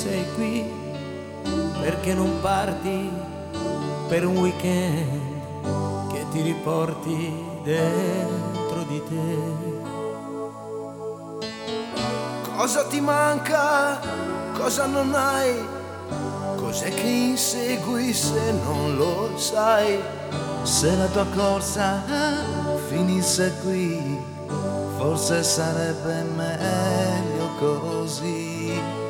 sei qui, perché non parti per un weekend che ti riporti dentro di te. Cosa ti manca? Cosa non hai? Cos'è che insegui se non lo sai? Se la tua corsa finisse qui, forse sarebbe meglio così.